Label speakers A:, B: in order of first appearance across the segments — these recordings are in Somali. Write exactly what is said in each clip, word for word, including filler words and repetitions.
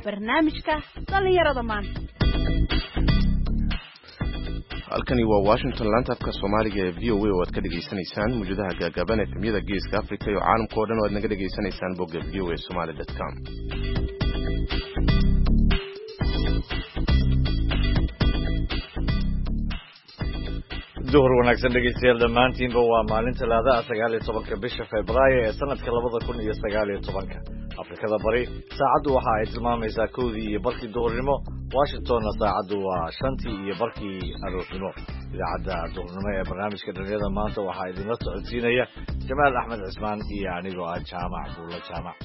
A: barnaamijka dhalinyarada maanta.
B: halkani waa Washington laanta afka Soomaaliga ee V O A oo aad ka dhageysanaysaan muujadaha gaagaaban ee kamida Geeska Afrika iyo caalamka oo dhan oo aad naga dhageysanaysaan bogga v o a somali dot com.
C: duhur wanaagsan dhegeystayaal dhammaantiinba waa maalin talaada sagaal iyo tobanka bisha Febraayo ee sanadka labada kun iyo sagaal iyo tobanka. Afrikada bari saacadu waxa ay tilmaamaysaa kowdii iyo barkii duhurnimo, Washingtonna saacadu waa shantii iyo barkii aroornimo. idaacadda duhurnimo ee barnaamijka dhalinyarada maanta waxaa idinla socodsiinaya Jamaal Axmed Cismaan iyo anigoo ah Jaamac Buulo Jaamac.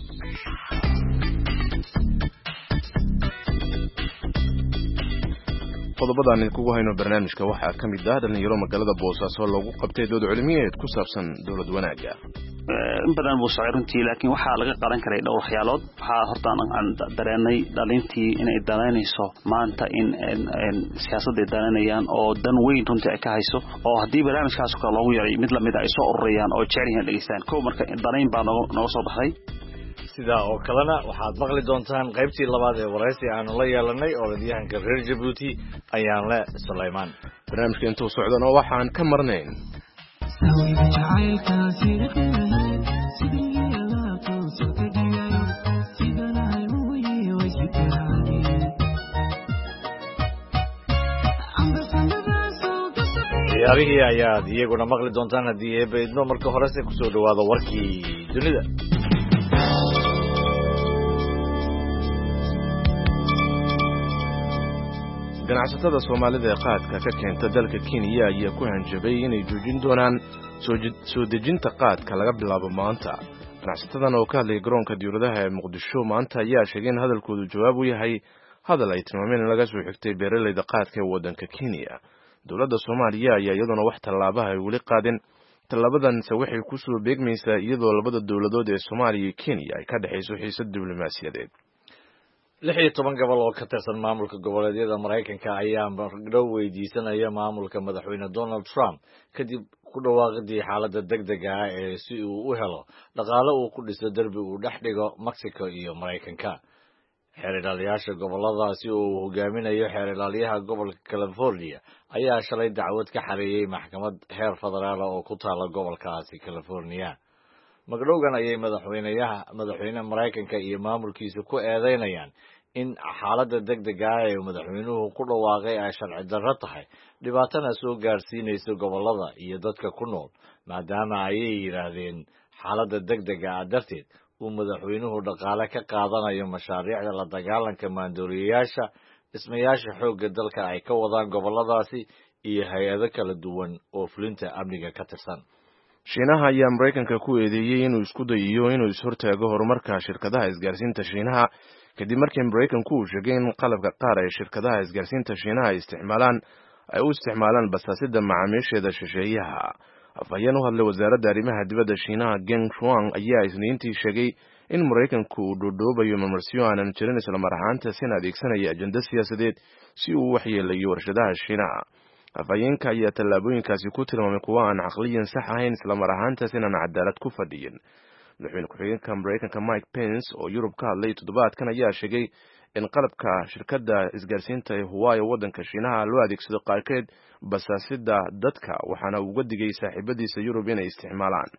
B: qodobadaan idinku hayno barnaamijka waxaa ka mid ah dhalinyaro magaalada Boosaaso loogu qabtay dood cilmiyeed ku saabsan dawlad wanaagga.
D: in badan buu socday runtii laakiin waxaa laga qaran karay dhowr waxyaalood. waxaa horta aan dareenay dhalintii inay danaynayso maanta in siyaasadda ay danaynayaan oo dan weyn runtii ay ka hayso, oo haddii barnaamijkaas kale loogu yaray mid lamid ay soo ururayaan oo jecel yihiin dhegeystaan. kow marka danayn baa nooga soo baxday.
C: sidaa oo kalena waxaad maqli doontaan qaybtii labaad ee waraysi aanu la yeelanay orodyahanka reer Jabuuti Ayaanle Sulaymaan.
B: barnaamijka intuu socdana waxaan ka marnayn
C: ciyaarihii ayaad iyaguna maqli doontaan haddii eebaydno. marka horese kusoo dhawaado warkii dunida.
B: ganacsatada Soomaalida ee qaadka ka keenta dalka Kenya ayaa ku hanjabay inay joojin doonaan soo dejinta qaadka laga bilaabo maanta. ganacsatadan oo ka hadlay garoonka diyaaradaha ee Muqdisho maanta ayaa sheegay in hadalkoodu jawaab u yahay hadal ay tilmaameen in laga soo xigtay beeraleyda qaadka ee waddanka Kenya. dowladda Soomaaliya ayaa iyaduna wax tallaabo ay weli qaadeen. tallaabadanse waxay ku soo beegmaysaa iyadoo labada dowladood ee Soomaaliya iyo Kenya ay ka dhaxayso xiisad diblomaasiyadeed.
C: lix iyo toban gobol oo ka tirsan maamulka goboleedyada Mareykanka ayaa magdhow weydiisanaya maamulka madaxweyne Donald Trump kadib ku dhawaaqidii xaaladda degdega ah ee si uu u helo dhaqaale uu ku dhiso darbi uu dhex dhigo Mexico iyo Mareykanka. xeer ilaaliyaasha goboladaasi oo uu hogaaminayo xeer ilaaliyaha gobolka California ayaa shalay dacwad ka xareeyay maxkamad heer federaal oo ku taala gobolkaasi California. magdhowgan ayay madaxweynaha madaxweyne Mareykanka iyo maamulkiisa ku eedeynayaan in xaaladda degdega ah ee madaxweynuhu ku dhawaaqay ay sharci darro tahay, dhibaatana soo gaarsiinayso gobolada iyo dadka ku nool, maadaama ayay yiraahdeen xaaladda degdega ah darteed uu madaxweynuhu dhaqaale ka qaadanayo mashaariicda la dagaalanka maandooriyayaasha, dhismayaasha xoogga dalka ay ka wadaan goboladaasi iyo hay-ado kala duwan oo fulinta amniga ka tirsan.
B: Shiinaha ayaa Mareykanka ku eedeeyay inuu isku dayiyo inuu ishortaago horumarka shirkadaha isgaarsiinta Shiinaha kadib markii Mareykanku uu sheegay in qalabka qaar ee shirkadaha isgaarsiinta Shiinaha ay isticmaalaan ay u isticmaalaan basaasida macaamiisheeda shisheeyaha. afhayeen u hadlay wasaaradda arrimaha dibadda Shiinaha Geng Shuang ayaa isniintii sheegay in Mareykanku uu dhoodhoobayo marmarsiyo aanan jirin isla mar ahaantaasina adeegsanaya ajenda siyaasadeed si uu waxyeelayo warshadaha Shiinaha. afhayeenka ayaa tallaabooyinkaasi ku tilmaamay kuwa aan caqliyan sax ahayn isla mar ahaantaasina aan cadaalad ku fadhiyin. madaxweyne ku-xigeenka Mareykanka Mike Pence oo Yurub ka hadlay toddobaadkan ayaa sheegay in qalabka shirkadda isgaarsiinta ee Huawei waddanka Shiinaha loo adeegsado qaarkeed basaasida dadka, waxaana uga digay saaxiibadiisa Yurub inay isticmaalaan.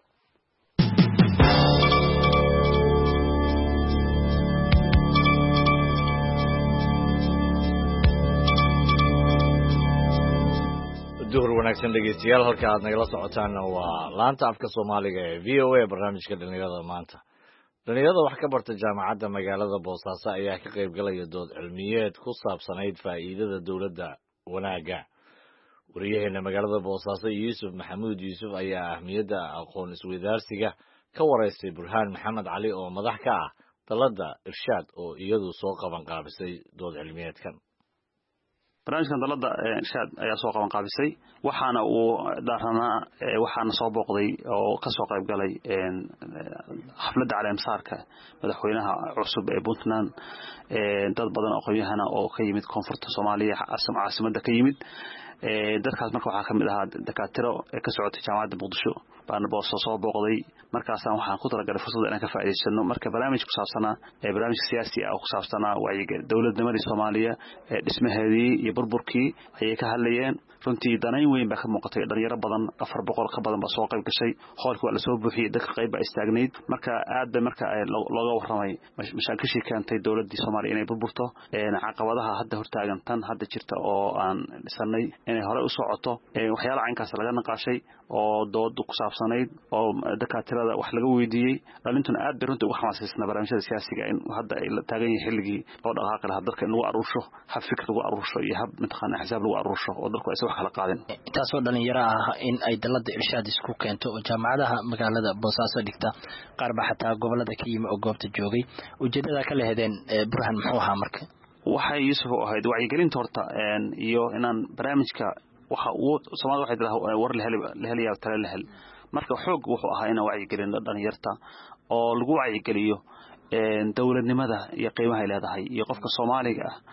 C: duhur wanaagsan dhegeystayaal, halka aad nagala socotaan waa laanta afka Soomaaliga ee V O A barnaamijka dhalinyarada maanta. dhalinyarada wax ka barta jaamacadda magaalada Boosaaso ayaa ka qayb galaya dood cilmiyeed ku saabsanayd faa'iidada dawladda wanaagga. wariyaheena magaalada Boosaaso Yuusuf Maxamuud Yuusuf ayaa ahmiyadda aqoon isweydaarsiga ka wareystay Burhaan Maxamed Cali oo madax ka ah dalada Irshaad oo iyadu soo qaban qaabisay dood cilmiyeedkan.
D: barnaamijkan dalada Irshaad ayaa soo qaban qaabisay, waxaana uu daaranaa waxaana soo booqday oo ka soo qayb galay xafladda caleemsaarka madaxweynaha cusub ee Puntland, dad badan oo qoyahana oo ka yimid koonfurta Soomaaliya caasimadda ka yimid. ee dadkaas marka waxa kamid ahaa dakaatiro ee ka socotay jaamacadda Muqdisho baan booso soo booqday markaas waxaan ku talagalay fursad inaan ka faa'iideysano marka barnaamij ku saabsanaa ee barnaamij siyaasi ah oo ku saabsanaa wacyiga dawladnimada Soomaaliya ee dhismaheedii iyo burburkii ayay ka hadlayeen runtii danayn weyn baa ka muuqatay dhalinyaro badan afar boqol ka badan baa soo qayb gashay hoolka waa la soo buuxiyay dadka qayb baa istaagnayd marka aad marka looga warramay mashaakishii keentay dawladda Soomaaliya inay burburto ee caqabadaha hadda hortaagan tan hadda jirta oo aan dhisanay inay hore u socoto ee waxyaalaha caynkaas laga naqaashay oo dood ku saabsanayd oo dakatirada wax laga weydiiyay dhalintuna aad bay runtii uga xamaasaysan barnaamijyada siyaasiga in hadda ay la taagan yahay xilligii loo dhaqaaqi lahaa dadka in lagu aruursho hab fikir lagu aruursho iyo hab midqaan axsaab lagu aruursho oo dadku ay wax kala qaadin
E: taasoo dhalinyaro ah in ay dalada irshaad isku keento oo jaamacadaha magaalada Boosaaso dhigta qaar ba xataa gobolada ka yimi oo goobta joogay ujeedada ka leedeen Burhan muxuu ahaa marka
D: waxay Yusuf oo ahayd wacyigelinta horta iyo inaan barnaamijka waxa uu Soomaaliya waxay tiraahdaa war la heliyaa tala la hel marka xoog wuxuu ahaa inaan wacyigelin dhalinyarta oo lagu wacyigeliyo ee dawladnimada iyo qiimaha ay leedahay iyo qofka Soomaaliga ah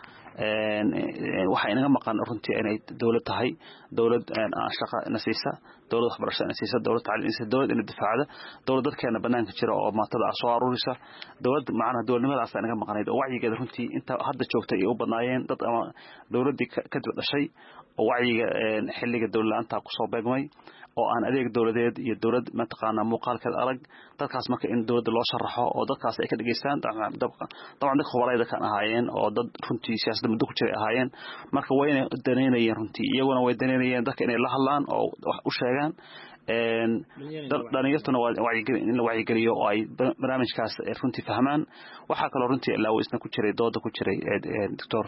D: waxa inaga maqan runtii inay dawlad tahay dawlad aan shaqo nasiisa dawlad waxbarasho nasiisa dawlad tacliin dawlad in difaacada dawlad dadkeena banaanka jira oo maatada soo aruurisa dawlad macna dawladnimadaas inaga maqanayd oo wacyigeeda runtii inta hadda joogtay ay u badnaayeen dad ama dawladii ka dib dhashay oo wacyiga xilliga dawladanta ku soo beegmay oo aan adeeg dawladeed iyo dawlad ma taqaana muuqaalka adag dadkaas marka in dawladda loo sharaxo oo dadkaas ay ka dhageystaan dabcan dabcan khubaraayda kan ahaayeen oo dad runtii siyaasadda muddo ku jiray ahaayeen marka way inay daneynayeen runtii iyaguna way daneynayeen dadka inay la hadlaan oo wax u sheegaan een dhalinyartuna wacyigelin in la wacyigeliyo oo ay barnaamijkaas runtii fahmaan waxa kale runtii ilaa uu isna ku jiray dooda ku jiray doctor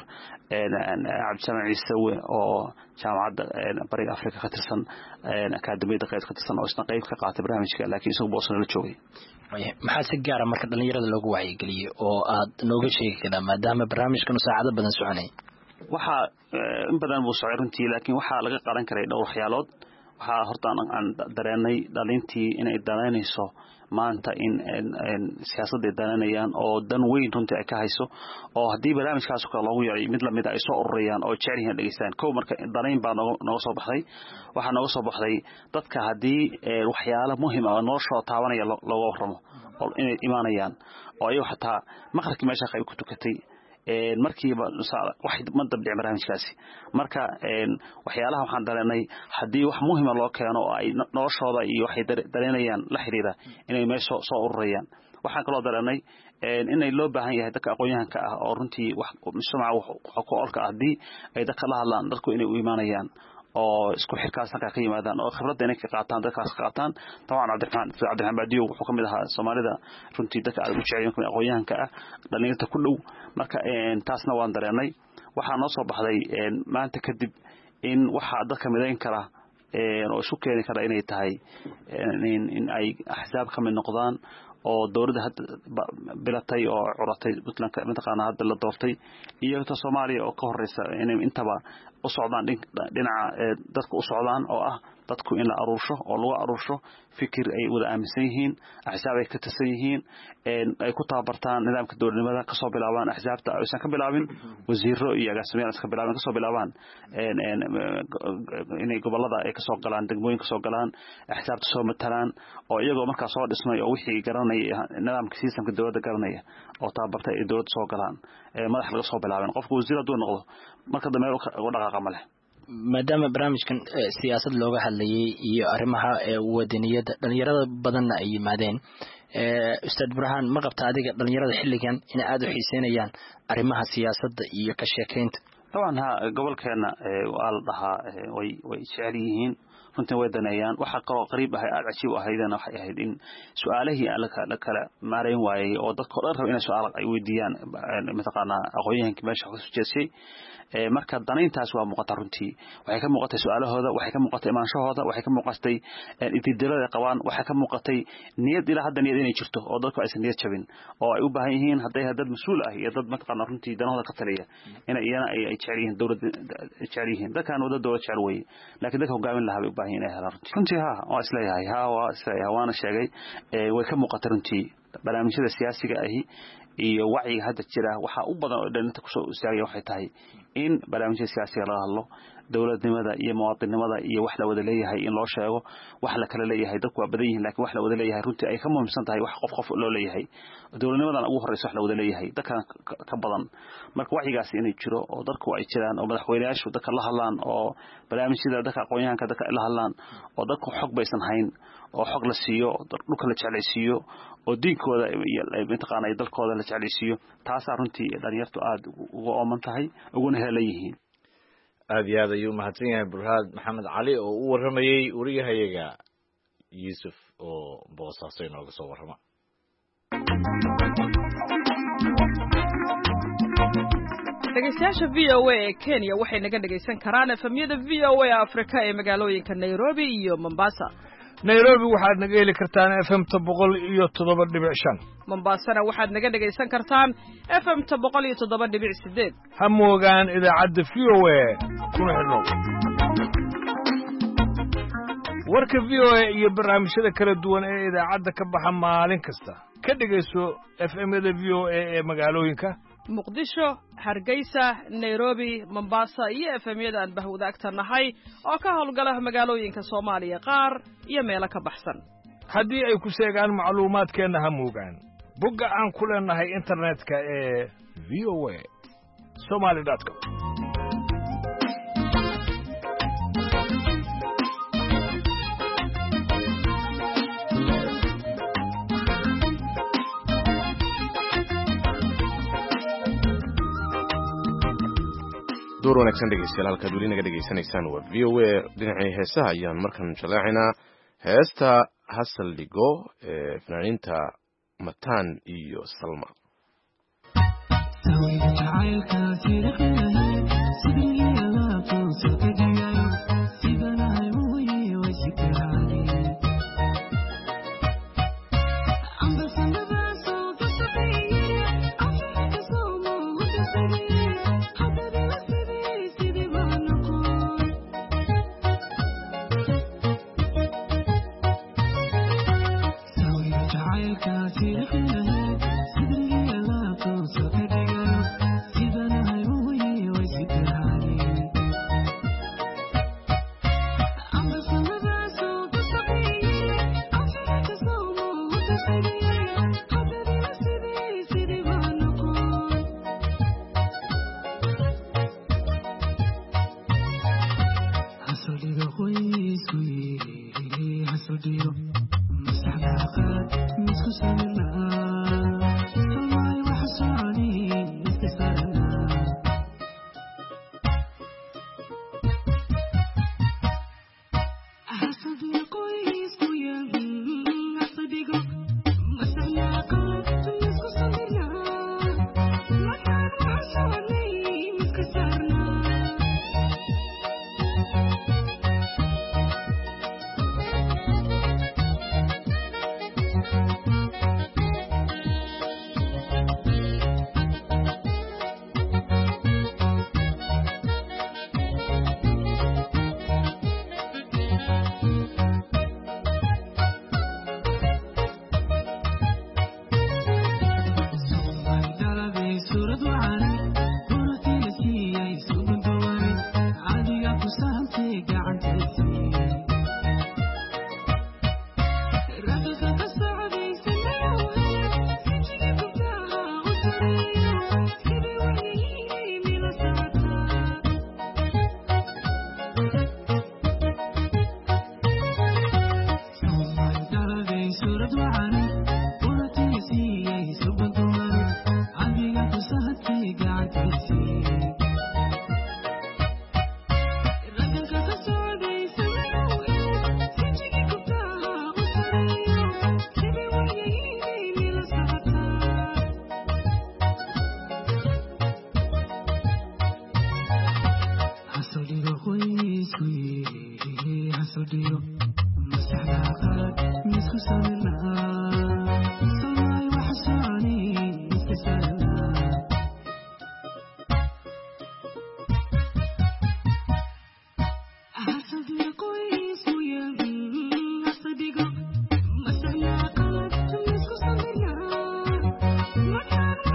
D: Cabdisalaam Ciise oo jaamacadda bariga Afrika ka tirsan akaademiyada qayb ka tirsan oo isna qayb ka qaatay barnaamijka laakiin isagu boosna la joogay
E: maxaa si gaar ah marka dhalinyarada loogu wacyigeliyo oo aad nooga sheegi kartaa maadaama barnaamijkan saacado badan soconay
D: waxa in badan buu socday runtii laakiin waxa laga qaran karay dhowr waxyaalood waxa horta aan dareenay dhalintii inay danaynayso maanta in siyaasadda danaynayaan oo dan weyn runtii ay ka hayso oo hadii barnaamijkaas oo loogu yeeray mid la mid ah ay soo ururiyaan oo jecel yihiin dhageystaan koow marka danayn baa nooga soo baxday waxa nooga soo baxday dadka hadii waxyaalo muhiim ah noloshooda taabanaya looga warramo oo inay imaanayaan oo ay xataa maqarkii meesha qayb ku tukatay ee markiiba wax ma dabdhic barnaamijkaasi marka een waxyaalaha waxaan dareenay hadii wax muhiim ah loo keeno oo ay noloshooda iyo waxay dareenayaan la xiriira inay meesha soo ururayaan waxaan kaloo dareenay een inay loo baahan yahay dadka aqoon-yahanka ah oo runtii wax mujtamaca wax ku olka hadii ay dadka la hadlaan dadku inay u iimaanayaan oo isku xirkaas halka ka yimaadaan oo khibrad inay ka qaataan dadkaas qaataan tabaan Cabdiraxmaan Cabdiraxmaan Baadiyo wuxuu kamid ahaa Soomaalida runtii dadka aad u jecel yihiin aqoon-yahanka ah dhalinyarada ku dhow marka een taasna waan dareenay waxa noo soo baxday een maanta kadib in waxa dadka midayn kara een oo isu keeni kara inay tahay in in ay ahzaab ka mid noqdaan oo dawladda hadda bilatay oo curatay Puntland ka midqaana hadda la doortay iyo ta Soomaaliya oo ka horeysa inay intaba u socdaan dhinaca dadku u socdaan oo ah dadku in la aruursho oo lagu aruursho fikir ay wada aaminsan yihiin ahzaab ay ka tirsan yihiin ay ku tababartaan nidaamka dawladnimada ka soo bilaabaan ahzaabta aysan ka bilaabin wasiiro iyo agaasimayaal ka bilaabaan ka soo bilaabaan inay gobolada ay ka soo galaan degmooyinka soo galaan ahzaabta soo matalaan oo iyagoo markaa soo dhismay oo wixii garanaya nidaamka sistemka dawladda garanaya oo tababartay ay dawladda soo galaan madax laga soo bilaabaan qofku wasiir haduu noqdo marka dambe uu dhaqaaqa ma leh
E: maadaama barnaamijkan siyaasad looga hadlayay iyo arrimaha wadaniyada dhalinyarada badanna ay yimaadeen ee Ustaad Burhan ma qabta adiga dhalinyarada xilligan in aad u xiiseynayaan arrimaha siyaasadda iyo ka sheekeynta
D: طبعا ها قبل كان وقال ضحى وي ويشعريين runtii way daneeyaan waxa kaloo qariib ah aad cajiib ah aydan waxay ahayd in su'aalahi la kala maareen waayay oo dadka dhan rab inay su'aal ay weydiiyaan mataqaana aqoonyahanka meesha ku soo jeesay ee marka daneyntaas waa muuqata runtii waxay ka muuqatay su'aalahooda waxay ka muuqatay imaanshahooda waxay ka muuqatay ididilada qabaan waxay ka muuqatay niyad ila hadda niyad inay jirto oo dadku aysan niyad jabin oo ay u baahan yihiin haday dad mas'uul ah iyo dad mataqaana runtii danahooda ka taliya inay iyana ay jecel yihiin dawladda jecel yihiin dadkan wada dawlad jecel way laakiin dadka hogaamin lahaa baahin ay helaan runtii ha waa isleeyahay ha waa isleeyahay waana sheegay ee way ka muuqataa runtii barnaamijyada siyaasiga ahi iyo wacyiga hadda jira waxa u badan oo dhalinta kusoo istaagay waxay tahay in barnaamijka siyaasiga la hadlo dawladnimada iyo muwaadinimada iyo wax la wada leeyahay in loo sheego wax la kala leeyahay dadku waa badan yihiin laakiin wax la wada leeyahay runtii ay ka muhiimsan tahay wax qof qof loo leeyahay dawladnimadan ugu horeyso wax la wada leeyahay dadka ka badan marka wacyigaas inay jiro oo dadku ay jiraan oo madaxweynayaashu dadka la hadlaan oo barnaamijyada dadka aqoonyahanka dadka la hadlaan oo dadku xog baysan hayn oo xog la siiyo dhulka la jeclaysiiyo oo diinkooda iyo intaqaan ay dalkooda la jeclaysiiyo taas runtii dhalinyartu aad ugu ooman tahay uguna heelan yihiin
C: aad iyo aad ayuu mahadsan yahay burhaad maxamed cali oo u waramayay wariyahayaga yuusuf oo boosaaso inooga soo warrama
A: dhegeystayaasha v o a ee Kenya waxay naga dhegeysan karaan efemyada v o a Afrika ee magaalooyinka Nairobi iyo Mombasa.
F: Nairobi waxaad naga heli kartaan F M boqol iyo toddoba dhibic shan.
A: Mombasana waxaad naga dhegeysan kartaan F M boqol iyo toddoba dhibic sideed.
F: Ha moogaan idaacadda V O A kuna xidhnow. Warka V O A iyo barnaamijyada kala duwan ee idaacadda ka baxa maalin kasta ka dhegeyso F M-yada V O A ee magaalooyinka
A: Muqdisho, Hargeysa, Nairobi, Mombasa iyo F M-yada aan bahwadaagta nahay oo ka howlgala magaalooyinka Soomaaliya qaar iyo meelo ka baxsan.
F: Haddii ay ku sheegaan macluumaadkeena ha moogaan bogga aan ku leenahay internetka ee v o a somali dot com.
B: door wanaagsan dhegeystayaal halkaad weli naga dhegeysanaysaan waa v o a dhinacii heesaha ayaan markan jalaacinaa heesta hasal dhigo ee fanaaniinta mataan iyo salma
G: What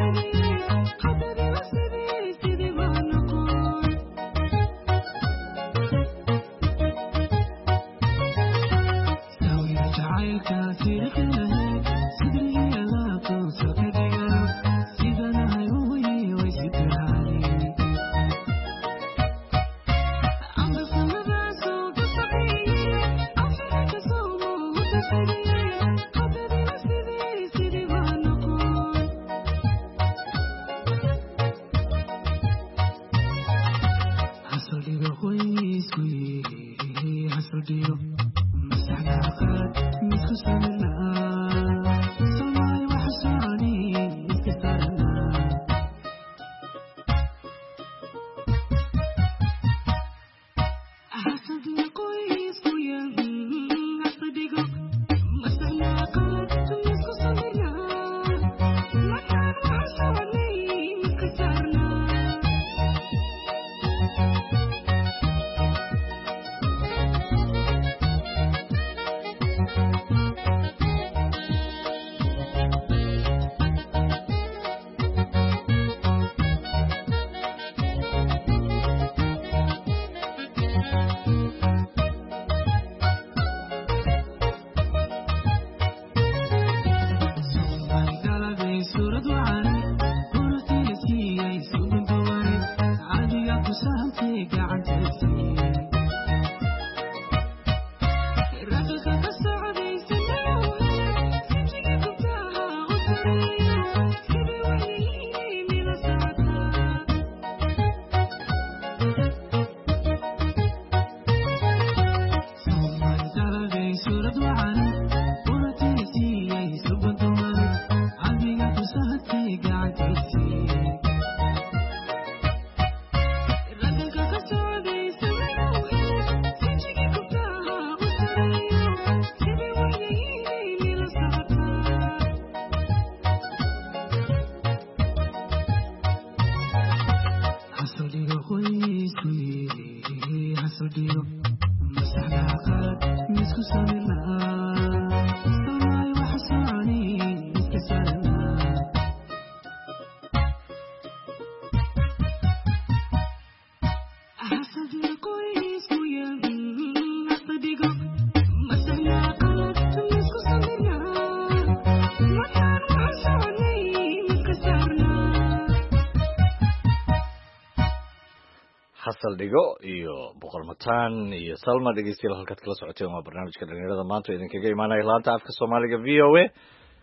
C: xasal dhigo iyo boqol mataan iyo salma dhegeystayaal halkaad kala socoteen waa barnaamijka dhalinyarada maanta idinkaga imaanaya laanta afka soomaaliga v o a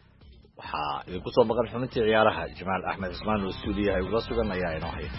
C: waxaa idinku soo maqan xubintii ciyaaraha jamaal axmed cismaan oo stuudiyaha igula sugan ayaa inoo haya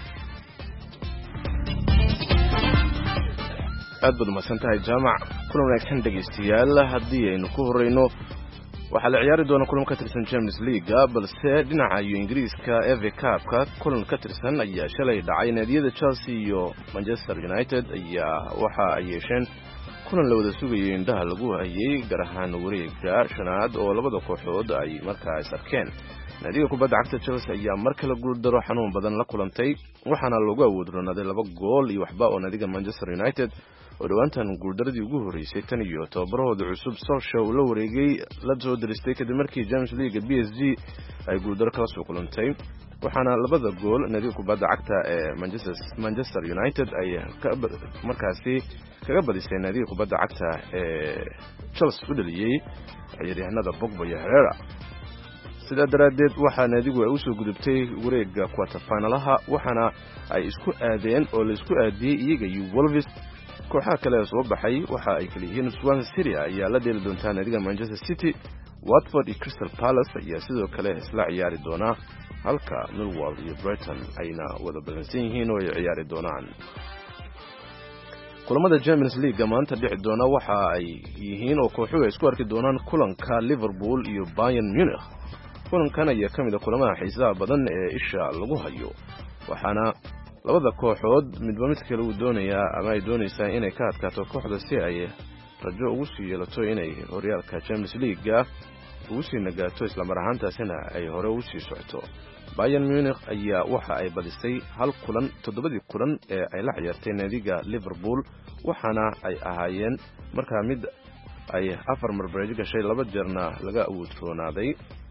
B: aad baad umahadsan tahay jaamac kulan wanaagsan dhegeystayaal haddii aynu ku horeyno waxaa la ciyaari doona kulan ka tirsan Champions League balse dhinaca iyo Ingiriiska F A Cup-ka kulan ka tirsan ayaa shalay dhacay naadiyada Chelsea iyo Manchester United ayaa waxa ay yeesheen kulan la wada sugayay indhaha lagu hayay gaar ahaan wareegga shanaad oo labada kooxood ay markaas arkeen naadiga kubadda cagta Chelsea ayaa mar kale guul daro xanuun badan la kulantay waxaana lagu awoodronaaday laba gool iyo waxba oo naadiga Manchester United oo dhawaantan guuldaradii ugu horeysay tan iyo tababarahooda cusub Solskjaer uu la wareegay la soo diristay kadib markii Champions League B S G ay guuldaro kala soo kulantay waxaana labada gool naadiga kubadda cagta ee Manchester Manchester United ay markaasi kaga badisay naadiga kubadda cagta ee Chelsea u dhaliyay ciyaaryahanada Pogba iyo Herrera sida daraadeed waxaa naadigu ay u soo gudubtay wareegga quarter finalaha waxaana ay isku aadeen oo la isku aadiyay iyaga iyo Wolves kooxaha kale soo baxay waxa ay kala yihiin Swansea City ayaa la dheeli doontaa naadiga Manchester City Watford iyo Crystal Palace ayaa sidoo kale isla ciyaari doona halka Millwall iyo Brighton ayna wada balansan yihiin oo ay ciyaari doonaan kulamada Champions League maanta dhici doona waxa ay yihiin oo kooxuhu isku arki doonaan kulanka Liverpool iyo Bayern Munich kulankan ayaa kamid ah kulamada xiisaha badan ee isha lagu hayo waxaana labada kooxood midba mid kale uu doonayaa ama ay doonaysaa inay ka adkaato kooxda si ay rajo ugu sii yeelato inay horyaalka Champions League ugu sii nagaato isla mar ahaantaasina ay hore ugu sii socoto Bayern Munich ayaa waxa ay badisay hal kulan toddobadii kulan ee ay la ciyaartay naadiga Liverpool waxaana ay ahaayeen markaa mid ay afar mar bareej gashay laba jeerna laga awoodroonaaday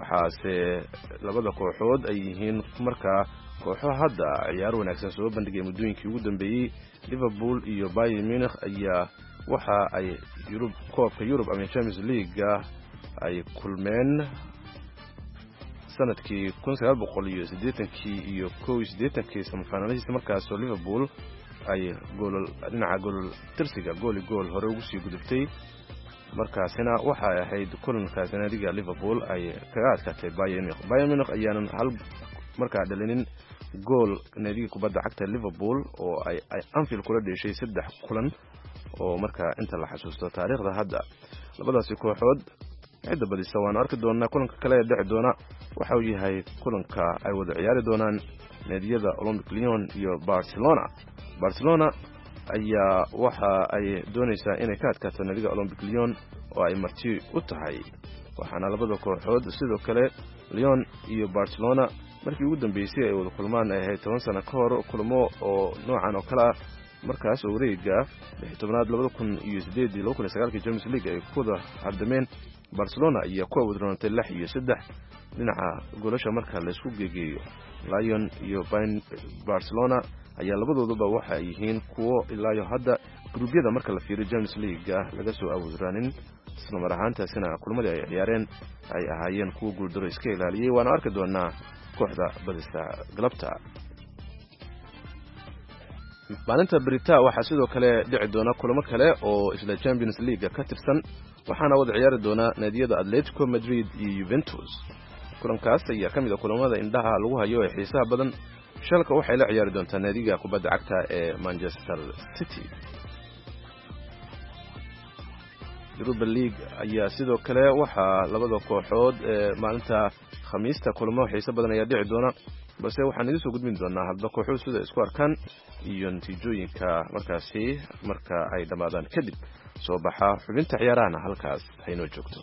B: waxaase labada kooxood ay yihiin markaa kooxo hadda ciyaar wanaagsan soo bandhigay muddooyinkii ugu dambeeyey. Liverpool iyo Bayern Munich ayaa waxa ay Yurub koobka Yurub ama Champions League ay kulmeen sanadkii kun sagaal boqol iyo siddeetankii iyo kow iyo siddeetankii semifinalist markaas oo Liverpool ay gool dhinaca gool tirsiga gool gool hore ugu sii gudubtay. markaasina waxa ay ahayd kulankaas naadiga Liverpool ay kaga adkaatay Bayern Munich. Bayern Munich ayaan hal markaa dhalinin gool naadiga kubadda cagta Liverpool oo ay ay Anfield kula dheeshay saddex kulan oo markaa inta la xasuusto taariikhda hadda labadaasi kooxood cidda badisa waan arki doonaa. kulanka kale ee dhici doona waxa uu yahay kulanka ay wada ciyaari doonaan naadiyada Olympic Lyon iyo Barcelona. Barcelona ayaa waxa ay doonaysaa inay ka adkaato naadiga Olympic Lyon oo ay marti u tahay, waxaana labada kooxood sidoo kale Lyon iyo Barcelona markii ugu dambeysay ay wada kulmaan ay ahayd toban sano ka hor kulmo oo noocan oo kale ah. markaas oo wareega lix iyo tobnaad labada kun iyo siddeed iyo laba kun iyo sagaal Champions League ay ku wada hardameen. Barcelona ayaa ku wadroonatay lix iyo saddex dhinaca goolasha marka la isku geegeeyo. Lyon iyo Barcelona ayaa labadooduba waxa ay yihiin kuwo ilaa hadda gruubyada marka la fiiriyo Champions League laga soo awoodaanin, isla mar ahaantaasina kulmadii ay ciyaareen ay ahaayeen kuwo guuldaro iska ilaaliyay. waana arki doonaa kooxda badista galabta. maalinta Brita waxaa sidoo kale dhici doona kulamo kale oo isla Champions League ka tirsan, waxaana wada ciyaari doona naadiyada Atletico Madrid iyo Juventus. kulankaas ayaa ka mid ah kulamada indhaha lagu hayo ee xiisaha badan. Shalka waxay la ciyaari doontaa naadiga kubadda cagta ee Manchester City. Europa League ayaa sidoo kale waxaa labada kooxood ee maalinta Khamiista kulamo xiiso badan ayaa dhici doona, balse waxaan idin soo gudbin doonaa hadba kooxuhu sida isku arkaan iyo natiijooyinka markaasi marka ay dhamaadaan kadib soo baxa xubinta ciyaarahana halkaas haynoo joogto.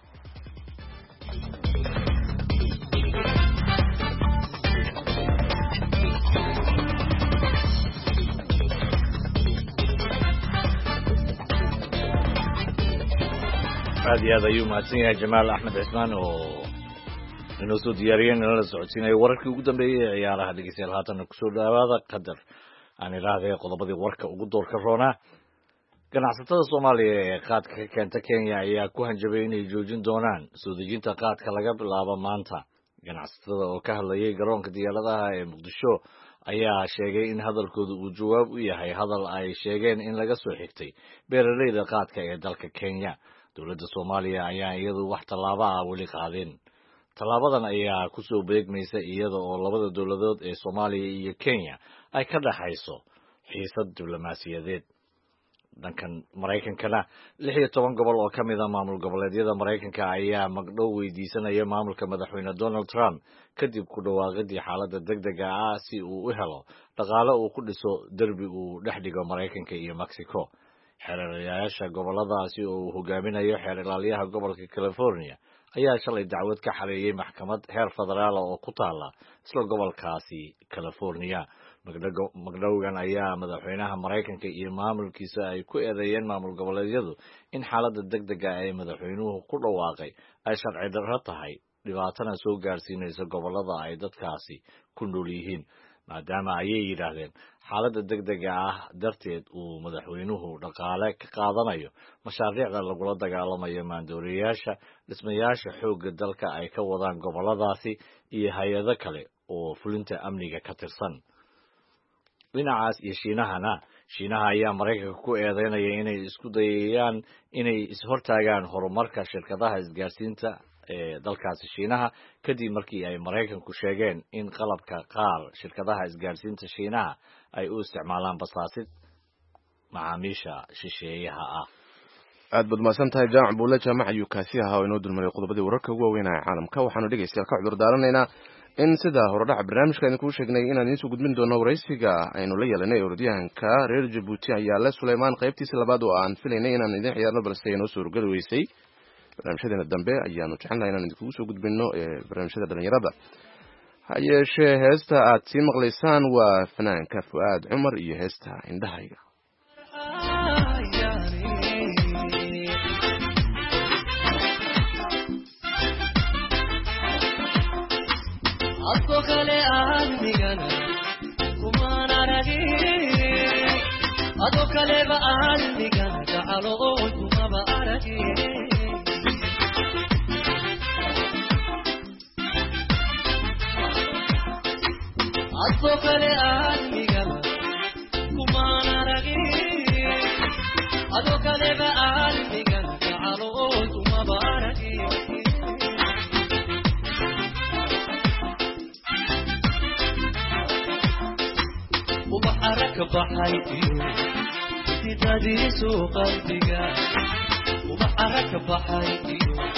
C: aad iyo aad ayuu mahadsan yahay Jamaal Axmed Cismaan oo inoo soo diyaariyay inala socodsiinay wararkii ugu dambeeyay ee ciyaaraha. dhegeystayaal haatan ku soo dhawaada qadar aan ilaahay qodobadii warka ugu doorka roona. ganacsatada Soomaaliya ee qaadka ka keenta Kenya ayaa ku hanjabay inay joojin doonaan soo dejinta qaadka laga bilaabo maanta. ganacsatada oo ka hadlayay garoonka diyaaradaha ee Muqdisho ayaa sheegay in hadalkoodu uu jawaab u yahay hadal ay sheegeen in laga soo xigtay beeraleyda qaadka ee dalka Kenya. dowladda Soomaaliya ayaa iyadu wax tallaabo ah weli qaadin. tallaabadan ayaa ku soo beegmaysa iyada oo labada dowladood ee Soomaaliya iyo Kenya ay ka dhaxayso xiisad diblomaasiyadeed. dhankan Mareykankana lix iyo toban gobol oo ka mid ah maamul goboleedyada Mareykanka ayaa magdhow weydiisanaya maamulka madaxweyne Donald Trump kadib ku dhawaaqidii xaaladda degdega ah si uu u helo dhaqaale uu ku dhiso derbi uu dhex dhigo Mareykanka iyo Mexico. xeeraryaasha goboladaasi oo uu hogaaminayo xeer ilaaliyaha gobolka California ayaa shalay dacwad ka xareeyay maxkamad heer federaal oo ku taala isla gobolkaasi California. magdhowgan ayaa madaxweynaha Mareykanka iyo maamulkiisa ay ku eedeeyeen maamul goboleedyadu in xaaladda degdega ee madaxweynuhu ku dhawaaqay ay sharci darro tahay, dhibaatana soo gaarsiinaysa gobolada ay dadkaasi ku nool yihiin, maadaama ayay yidhaahdeen xaaladda degdega ah darteed uu madaxweynuhu dhaqaale ka qaadanayo mashaariicda lagula dagaalamayo maandooriyayaasha, dhismayaasha xoogga dalka ay ka wadaan goboladaasi iyo hay-ado kale oo fulinta amniga ka tirsan. dhinacaas iyo Shiinahana Shiinaha ayaa Mareykanka ku eedeynaya inay isku dayayaan inay ishortaagaan horumarka shirkadaha isgaarsiinta ee dalkaasi Shiinaha kadib markii ay Mareykanku sheegeen in qalabka qaar shirkadaha isgaarsiinta Shiinaha ay u isticmaalaan basaasid macaamiisha shisheeyaha ah.
B: aad baad mahadsan tahay Jaamac Buule. Jaamac ayuu kaasi ahaa oo inoo dulmaray qodobadii wararka ugu waaweyn ee caalamka. waxaanu dhegeystayaal ka cudur daaranaynaa in sida horodhaca barnaamijka idin kuu sheegnay inaan idiin soo gudbin doono waraysiga aynu la yeelanay orodyahanka reer Jabuuti ayaa le Suleymaan qaybtiisa labaad oo aan filaynay inaan idin ciyaarno balse inoo soo rogali weysay. barnaamijyadeena dambe ayaanu jecelnahay inaan idinkugu soo gudbino ee barnaamijyada dhalinyarada. ha yeeshee heesta aad sii maqlaysaan waa fanaanka Fuaad Cumar iyo heesta Indhahayga.
G: adokale aalmigana kumaan aragin adokale ba aalmigana jacalo kumaba aragin adokale aalmigana kumaan aragin adokale ba aalmigana jacalo kumaba aragin وبحرك بحيتي تديسو قلبك وبحرك بحيتي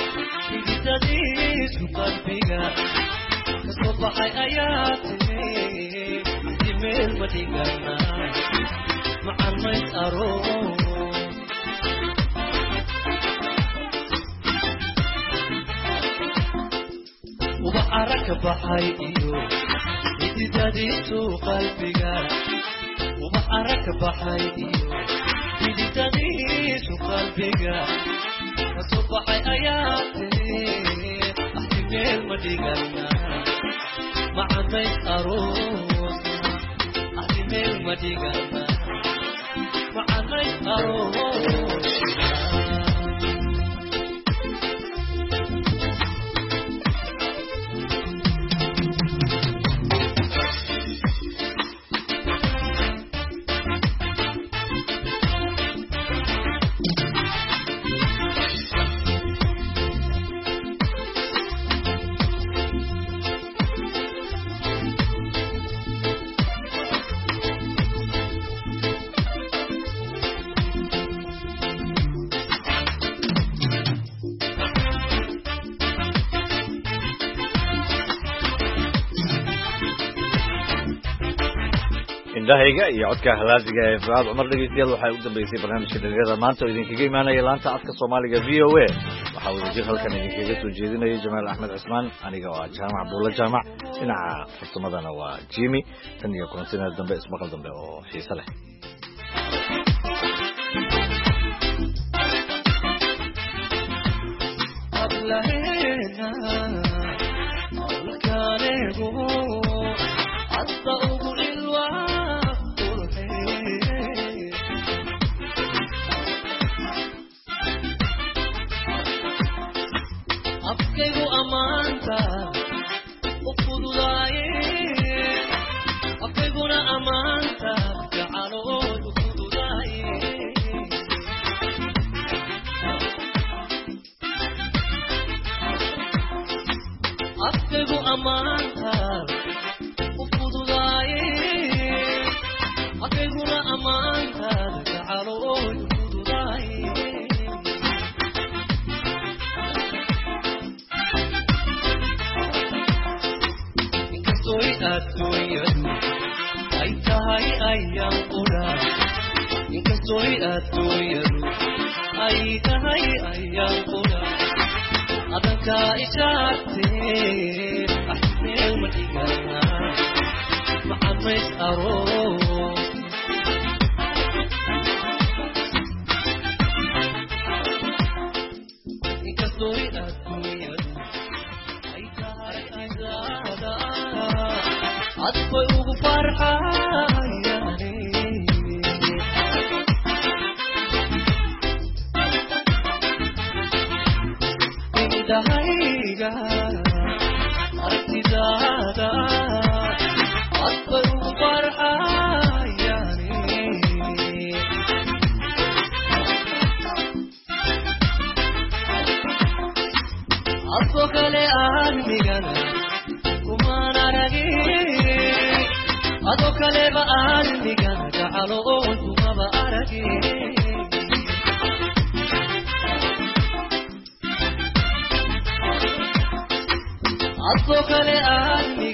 G: تديسو قلبك كصبح آياتي جميل مدينة مع الميت أروح وبحرك بحيتي تديسو قلبك وبحرك بحيدي بدي تديسو قلبك كصبح آياتي أحتمل مدينة مع بيت أروح أحتمل مدينة مع بيت أروح
C: indhahayga iyo codka halaasiga ee Fuad Umar dhageystayaal waxay u dambeysay barnaamijka dhalinyarada maanta oo idinkaga imaanaya laanta afka Soomaaliga V O A waxa uu wajih halkan idinkaga soo jeedinaya Jamaal Axmed Cismaan aniga oo Jaamac Abdulla Jaamac dhinaca farsamadana waa Jimmy tan iyo kulantina dambe ismaqal dambe oo xiiso leh
G: أبكي أمانتا وفضلاي أبكينا أمانتا جعلوا وفضلاي أبكي أمانتا وفضلاي أبكينا أمانتا جعلوا وفضلاي Atuya, ay tahay ayang ura. Inkastoy atuya, ay tahay ayang ura. Adang kaisate, ahmel matigana, maames aro. Inkastoy atuya, ay tahay ayang أطفئ بفرحة يعني إنت هيجا ارتدادا أطفئ بفرحة يعني أطفئ لأهل مجانا وما نرغي adokale ba aalmigana jacalo kumaba aragin adokale aalmigana